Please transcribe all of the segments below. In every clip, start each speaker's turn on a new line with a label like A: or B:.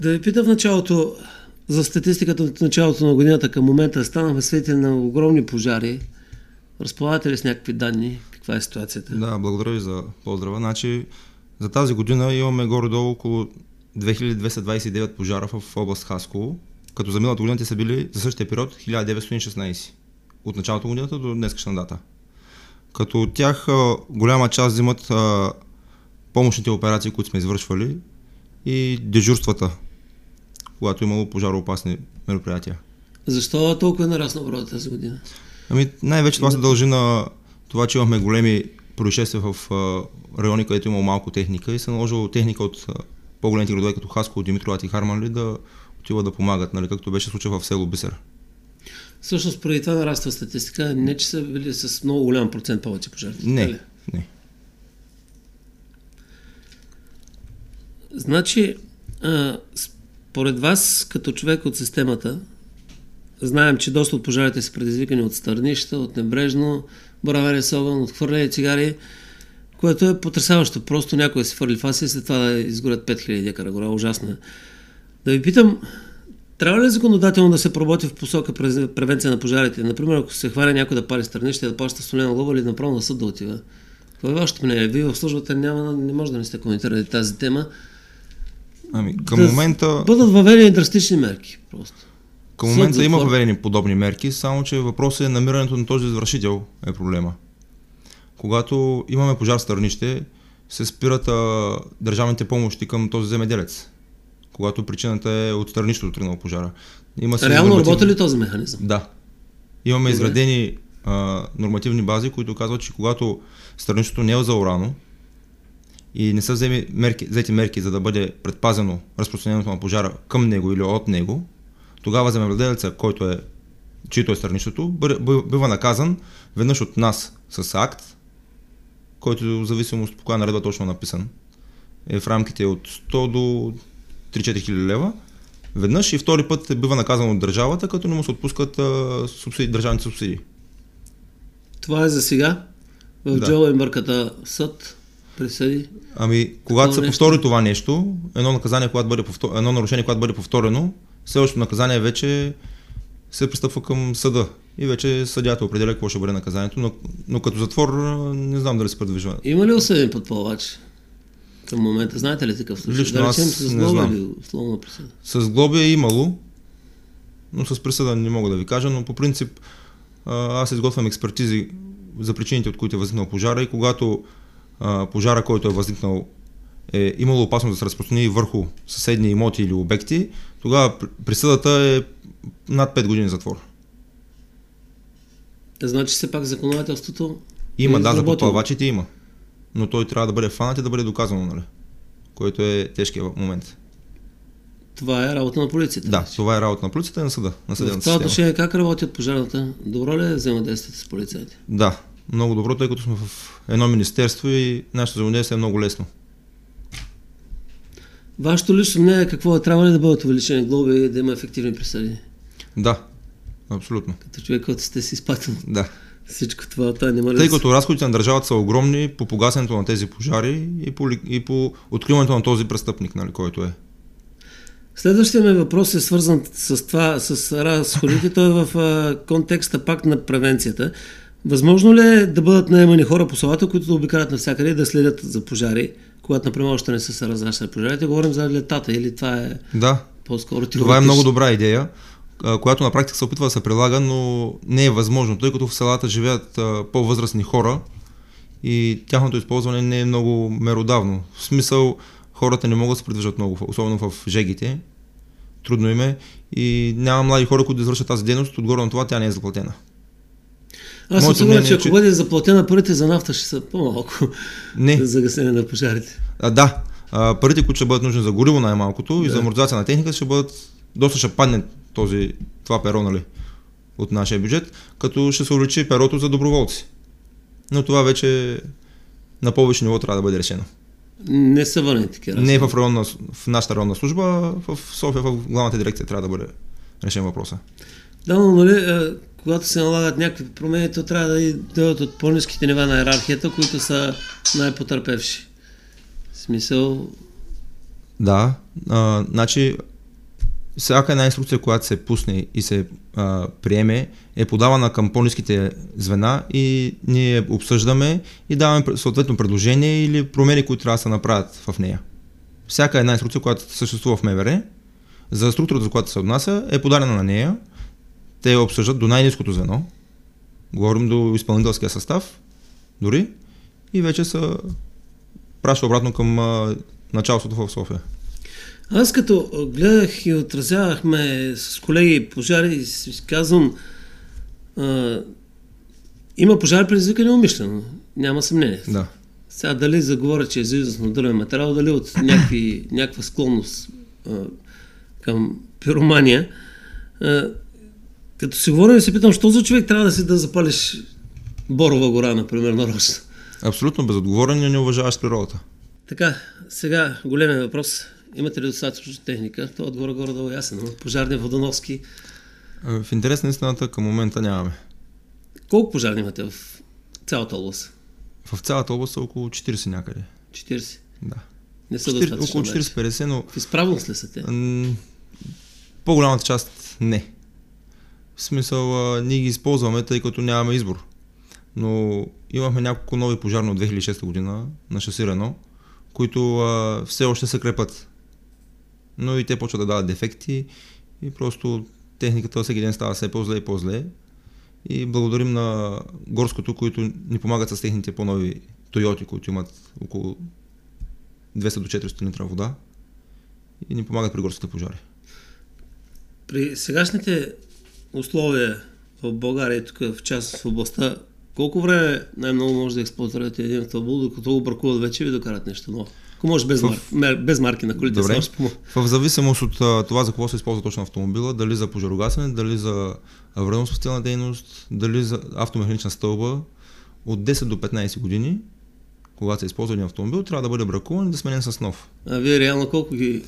A: Да ви питам в началото, за статистиката от началото на годината към момента станахме свидетели на огромни пожари. Разполагате ли с някакви данни? Каква е ситуацията?
B: Да, благодаря ви за поздрава. Значи, за тази година имаме горе-долу около 2229 пожара в област Хасково, като за миналата година те са били за същия период 1916. От началото на годината до днескашна дата. Като от тях голяма част взимат помощните операции, които сме извършвали, и дежурствата, когато имало пожароопасни мероприятия.
A: Защо толкова е нараснал броя тази година?
B: Най-вече това се дължи на това, че имахме големи происшествия в райони, където има малко техника и се наложило техника от по-големите градове, като Хасково, Димитровград и Харманли, да отиват да помагат, нали, както беше случай в село Бисер.
A: Всъщност, преди това нараства статистика, не че са били с много голям процент повече пожари.
B: Не.
A: Значи, според вас, като човек от системата, знаем, че доста от пожарите са предизвикани от стърнища, от небрежно боравене с огън, от хвърляне цигари, което е потресаващо. Просто някой се хвърли фаса и след това да изгорят 5000 декара гора. Ужасно е. Да ви питам, трябва ли законодателно да се поработи в посока превенция на пожарите? Например, ако се хваля някой да пали стърнище, да плаща столена глоба или направо на съд да отива? Това е вашето мнение. Вие в службата не може да не сте коментирали тази тема.
B: Към момента
A: бъдат въведени драстични мерки. Просто.
B: Към момента има въведени подобни мерки, само че въпросът е намирането на този извършител е проблема. Когато имаме пожар в стърнище, се спират държавните помощи към този земеделец. Когато причината е от стърнището тръгнал пожара.
A: Реално работи ли този механизъм?
B: Да. Имаме изградени нормативни бази, които казват, че когато стърнището не е заорано и не са взети мерки, за да бъде предпазено разпространението на пожара към него или от него, тогава земеделеца, чието е стърнището, бива наказан веднъж от нас с акт, който в зависимост от коя наредба точно написан, е в рамките от 100 до 3-4 хиляди лева. Веднъж и втори път бива наказан от държавата, като не му се отпускат държавните субсидии.
A: Това е за сега. В джоба им бърката съд, присъди.
B: Когато се повтори това нещо, едно нарушение, когато бъде повторено, следващото наказание вече се пристъпва към съда и вече съдията определя какво ще бъде наказанието, но като затвор не знам дали се предвижва.
A: Има ли осъден подпълвач към момента? Знаете ли такъв случай?
B: Лично аз не знам. С глоби е имало, но с присъда не мога да ви кажа, но по принцип аз изготвям експертизи за причините, от които е възникнал пожара, и когато пожара, който е възникнал, е имало опасност да се разпространи върху съседни имоти или обекти, тогава присъдата е над 5 години затвор.
A: Значи все пак законодателството
B: има, за подпълвачите има. Но той трябва да бъде фанат и да бъде доказано, нали? Който е тежкият момент.
A: Това е работа на полицията.
B: Да, това е работа на полицията и на съда. На съдебната система.
A: В това отношение как работят пожарната? Добро ли е взаимодействието с полицаите?
B: Да, много добро, тъй като сме в едно министерство и нашето взаимодействие е много лесно.
A: Вашето лично мнение какво е? Трябва ли да бъдат увеличени глоби и да има ефективни присъди?
B: Да, абсолютно.
A: Като човек, който сте си изпатил.
B: Да.
A: Всичко това няма.
B: Тъй като разходите на държавата са огромни по погасенето на тези пожари и по откриването на този престъпник, нали, който е.
A: Следващия ми въпрос е свързан с това, с разходите. Той е в контекста пак на превенцията. Възможно ли е да бъдат наемани хора по селата, които да обикалят навсякъде и да следят за пожари, когато, например, още не са се разраснали пожарите? Говорим за летата или това е по-скоро теоретично?
B: Това е много добра идея, която на практика се опитва да се прилага, но не е възможно, тъй като в селата живеят по-възрастни хора и тяхното използване не е много меродавно. В смисъл, хората не могат да се придвижат много, особено в жегите. Трудно им е и няма млади хора, които да извършат тази дейност, отгоре на това тя не е заплатена.
A: Аз съм сигурен, че ако бъде заплатена, парите за нафта ще са по-малко за гасене на пожарите.
B: Парите, които ще бъдат нужни за гориво най-малкото и за амортизация на техника, ще бъдат доста, ще падне това перо, нали, от нашия бюджет, като ще се увеличи перото за доброволци. Но това вече на повече ниво трябва да бъде решено.
A: Не са върнени такива.
B: Не в нашата районна служба, в София, в главната дирекция трябва да бъде решен въпроса.
A: Да, но нали, когато се налагат някакви промени, то трябва да дойдат от по-ниските нива на иерархията, които са най-потърпевши. В смисъл...
B: Да, значи всяка една инструкция, която се пусне и се приеме, е подавана към по-ниските звена и ние обсъждаме и даваме съответно предложение или промени, които трябва да се направят в нея. Всяка една инструкция, която съществува в МВР, за структурата, за която се отнася, е подадена на нея. Те я обсъждат до най-ниското звено. Говорим до изпълнителския състав, дори, и вече се праща обратно към началството в София.
A: Аз като гледах и отразявахме с колеги пожари и си казвам, има пожари предизвикани умишлено, няма съмнение.
B: Да.
A: Сега дали заговоря, че е за износ на дървен материал, дали от някаква склонност към пиромания. Като си говорим, се питам, що за човек трябва да запалиш Борова гора, например, нарочно?
B: Абсолютно безотговорен и не уважаваш природата.
A: Така, сега големия въпрос. Имате ли достатъчно техника? Това отгоре долу ясен, но пожарни, водоноски.
B: В интерес на истината към момента нямаме.
A: Колко пожарни имате в цялата област?
B: В цялата област са около 40 някъде.
A: 40?
B: Да.
A: Не са достатъчно.
B: Около 40-50, но...
A: В изправност ли са те?
B: По-голямата част не. В смисъл, ние ги използваме, тъй като нямаме избор. Но имахме няколко нови пожарни от 2006 година на шасирано, които все още се крепат. Но и те почват да дават дефекти и просто техниката всеки ден става все по-зле и по-зле. И благодарим на Горското, които ни помагат с техните по-нови Тойоти, които имат около 200 до 400 литра вода и ни помагат при горските пожари.
A: При сегашните условия в България, тук в част в областта, колко време най-много може да експлоатирате един автомобил, докато го бракуват вече и ви докарат нещо ново? Ако може без марки на колите.
B: Добре. В зависимост от това за какво се използва точно автомобила, дали за пожарогасене, дали за аварийно-спасителна дейност, дали за автомеханична стълба, от 10 до 15 години, когато се използва един автомобил, трябва да бъде бракуван и да сменен с нов.
A: А вие реално колко ги...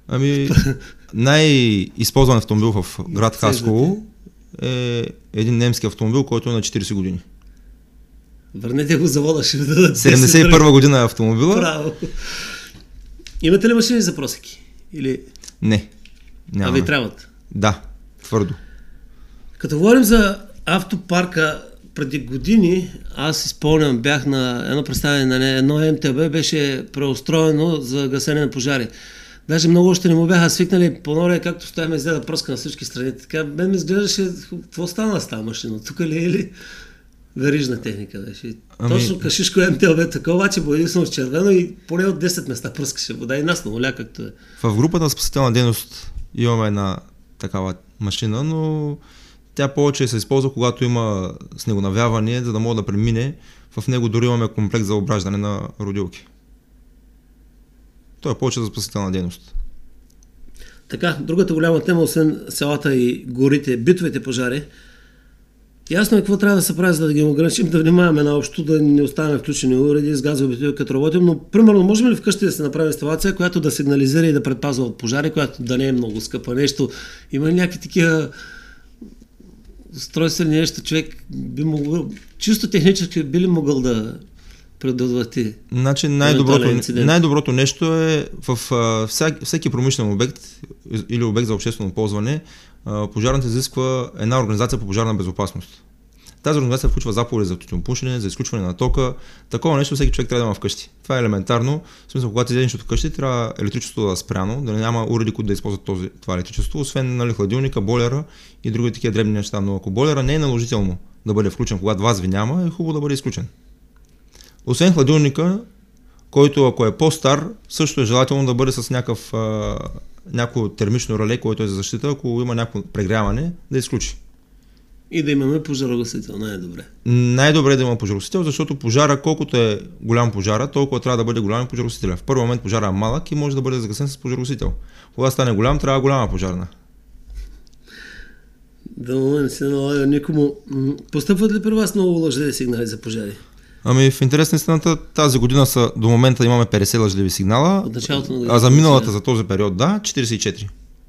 B: Най-използван автомобил в град Хасково е един немски автомобил, който е на 40 години.
A: Върнете го завода, ще ви дадат
B: 71 година е автомобила.
A: Браво! Имате ли машини за просеки? Или...
B: Не.
A: А ви трябват?
B: Да, твърдо.
A: Като говорим за автопарка, преди години, аз изпълням, бях на едно представяне на едно МТБ, беше преустроено за гасене на пожари. Даже много още не му бяха свикнали по нория, както стояме взе да пръска на всички страни. Така, мен ми изглеждаше, какво стана с тази машина? Тук ли е ли верижна техника беше? Точно кашишко МТБ такова, обаче бъде единствено с червено и поне от 10 места пръскаше вода и нас намоля както е.
B: В групата на спасителна дейност имаме една такава машина, но тя повече се използва, когато има снегонавяване, за да може да премине. В него дори имаме комплект за ображдане на родилки. Той е повече за спасителна дейност.
A: Така, другата голяма тема, освен селата и горите, битовите пожари. Ясно е какво трябва да се прави, за да ги ограничим, да внимаваме наобщо, да не оставяме включени уреди с газови битови, като работим, но примерно можем ли вкъщи да се направим инсталация, която да сигнализира и да предпазва от пожари, която да не е много скъпа нещо. Има ли някакви такива устройствени нещо, човек би могъл, чисто технически би ли могъл да предотврати?
B: Значи най-доброто нещо е в всеки промишлен обект или обект за обществено ползване, пожарната изисква една организация по пожарна безопасност. Тази организация включва заповеди за тютюнопушене, за изключване на тока. Такова нещо всеки човек трябва да има вкъщи. Това е елементарно. В смисъл, когато излезеш от вкъщи, трябва електричеството да е спряно, да няма уреди, които да използват това електричество, освен хладилника, бойлера и други такива дребни неща. Но ако бойлера не е наложително да бъде включен, когато вас ви няма, е хубаво да бъде изключен. Освен хладилника, който ако е по-стар, също е желателно да бъде с някакво термично реле, което е за защита, ако има някакво прегряване, да изключи.
A: И да имаме пожарогасител, най-добре.
B: Най-добре е да има пожарогасител, защото пожара, колкото е голям пожара, толкова трябва да бъде голям пожарогасител. В първи момент пожара е малък и може да бъде загасен с пожарогасител. Когато стане голям, трябва голяма пожарна.
A: Да, момент се налага никому. Постъпват ли при вас много лъжливи сигнали за пожари?
B: Ами в интерес на истината, тази година до момента имаме 50 лъжливи сигнала, а за миналата, за този период, 44.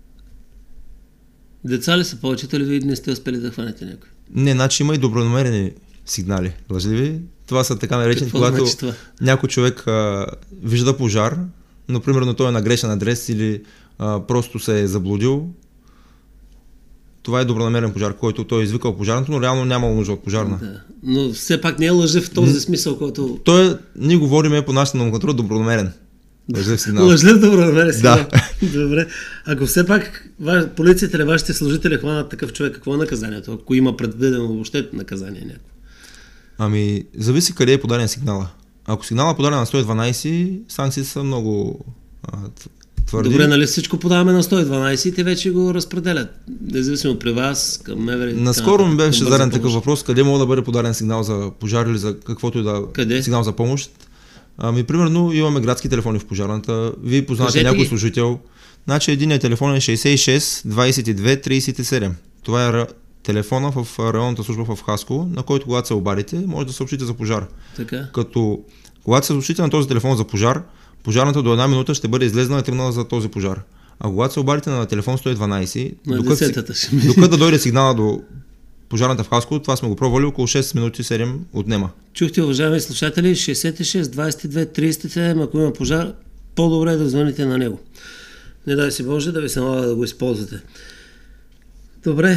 A: Деца ли са повечето или вие не сте успели да хванете някой?
B: Не, значи има и добронамерени сигнали, лъжливи. Това са така наречени, когато някой човек вижда пожар, но примерно той е на грешен адрес или просто се е заблудил. Това е добронамерен пожар, който той е извикал пожарното, но реално нямало нужда от пожарна.
A: Да. Но все пак не е лъжа в този смисъл, който...
B: Ние говориме по нашата номенклатура добронамерен. Лъжлив сигнал.
A: Лъжлив добронамерен сигнал.
B: Да.
A: Добре. Ако все пак полицията или вашите служители хванат такъв човек, какво е наказанието? Ако има предвидено въобще наказание някакво?
B: Зависи къде е подаден сигнала. Ако сигнала е подаден на 112, санкциите са много твърди.
A: Добре, нали всичко подаваме на 112 и те вече го разпределят. Независимо при вас, към МВР.
B: Наскоро ми беше зададен такъв въпрос, къде мога да бъде подаден сигнал за пожар или за каквото и да сигнал за помощ. Примерно имаме градски телефони в пожарната, вие познавате някой служител. Значи единият телефон е 66 22 37. Това е телефона в районната служба в Хасково, на който когато се обадите, може да съобщите за пожар.
A: Така.
B: Като когато се съобщите на този телефон за пожар, пожарната до 1 минута ще бъде излезнала и тръгнала за този пожар. А когато се обадите на телефон 112, докато да дойде сигнала до пожарната в Хасково, това сме го пробвали, около 6 минути 7 отнема.
A: Чухте, уважаеми слушатели, 66 22 37, ако има пожар, по-добре е да звъните на него. Не дай си Боже да ви се налага да го използвате. Добре,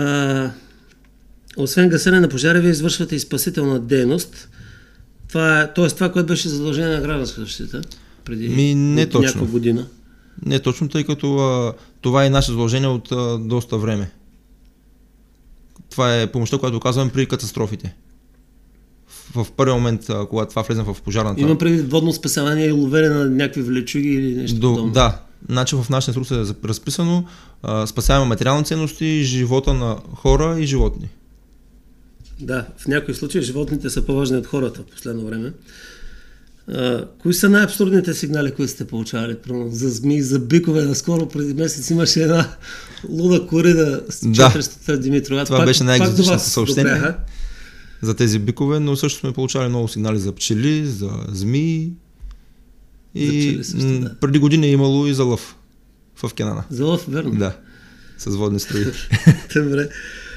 A: освен гасене на пожари, вие извършвате и спасителна дейност. Това, което беше задължение на гражданска защита преди няколко година.
B: Не точно, тъй като това е наше задължение от доста време. Това е помощта, която оказваме при катастрофите. В първия момент, когато това влезем в пожарната...
A: Има преди водно спасяване и ловене на някакви влечуги или нещо подобно?
B: Да, значи в нашия инструкция е разписано спасяваме материални ценности, живота на хора и животни.
A: Да, в някои случаи животните са по-важни от хората в последно време. Кои са най-абсурдните сигнали, които сте получавали? За змии, за бикове. Наскоро преди месец имаше една луда корида с 400 Димитрова.
B: Това беше най-екзотичното съобщение за тези бикове, но също сме получавали много сигнали за пчели, за змии и преди години е имало и за лъв в Кенана.
A: За лъв, верно?
B: Да, с водни строи.
A: Добре.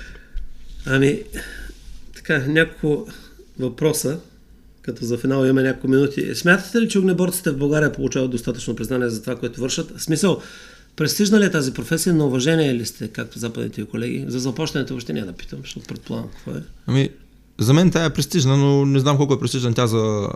A: Така, няколко въпроса, като за финал имаме няколко минути. Смятате ли, че огнеборците в България получават достатъчно признание за това, което вършат? В смисъл, престижна ли е тази професия, на уважение ли сте, както западните колеги? За заплащането въобще няма да питам, защото предполагам какво е.
B: За мен тя е престижна, но не знам колко е престижна тя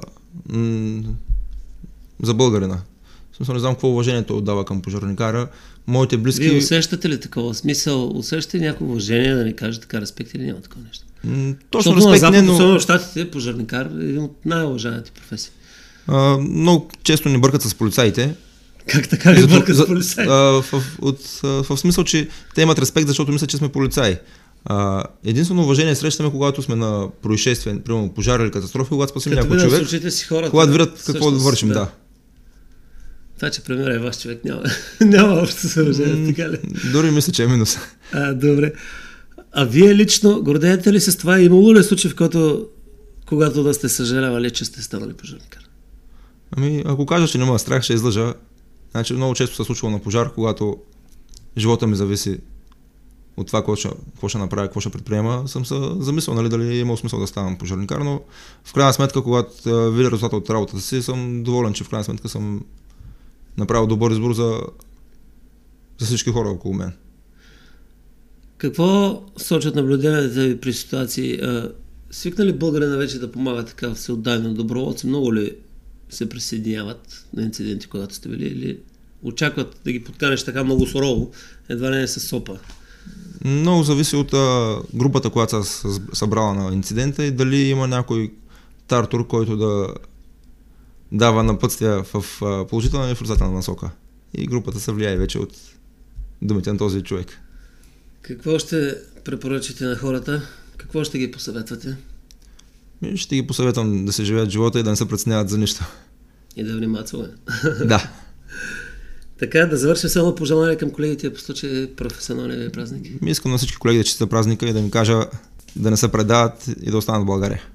B: за българина. В смисъл, не знам какво уважението отдава към пожарникара. Моите близки...
A: Вие усещате ли такова смисъл? Усещате ли някакво уважение, да ни кажете така респект или няма такова нещо?
B: Точно респект не, но...
A: в Щатите пожарникар е един от най-уважаните професии.
B: Много често ни бъркат с полицаите.
A: Как така ни бъркат с полицаите?
B: В смисъл, че те имат респект, защото мислят, че сме полицаи. Единствено уважение срещаме, когато сме на происшествие, примерно пожар или катастрофа, когато спасим някой човек. Когато видят какво да вършим, да.
A: Това, че премиера е ваш човек, няма общо съоръжение, така ли?
B: Дори мисля, че е минус.
A: Добре. А вие лично гордеете ли се с това? Имало ли случай, в който, когато да сте съжалявали, че сте станали пожарникар?
B: Ако кажа, че няма страх, ще излъжа. Значи много често се случва на пожар, когато живота ми зависи от това, какво ще направя, какво ще предприема, съм се замислял, дали е имал смисъл да ставам пожарникар, но в крайна сметка, когато видя резултата от работата си, съм доволен, че в крайна сметка съм направил добър избор за всички хора около мен.
A: Какво сочат наблюденията ви при ситуации? Свикнали българина вече да помага така всеотдайно доброволци? Много ли се присъединяват на инциденти, когато сте били, или очакват да ги подканеш така много сурово, едва не с сопа?
B: Много зависи от групата, която са събрала на инцидента и дали има някой тартор, който да дава напътствия в положителна и в отрицателна насока. И групата се влияе вече от думите на този човек.
A: Какво ще препоръчате на хората? Какво ще ги посъветвате?
B: Ще ги посъветвам да се живеят живота и да не се преценяват за нищо.
A: И да внимават своя.
B: Да.
A: Така, да завършим само пожелание към колегите по случай професионалния празник.
B: Искам на всички колеги да честитя празника и да им кажа да не се предават и да останат в България.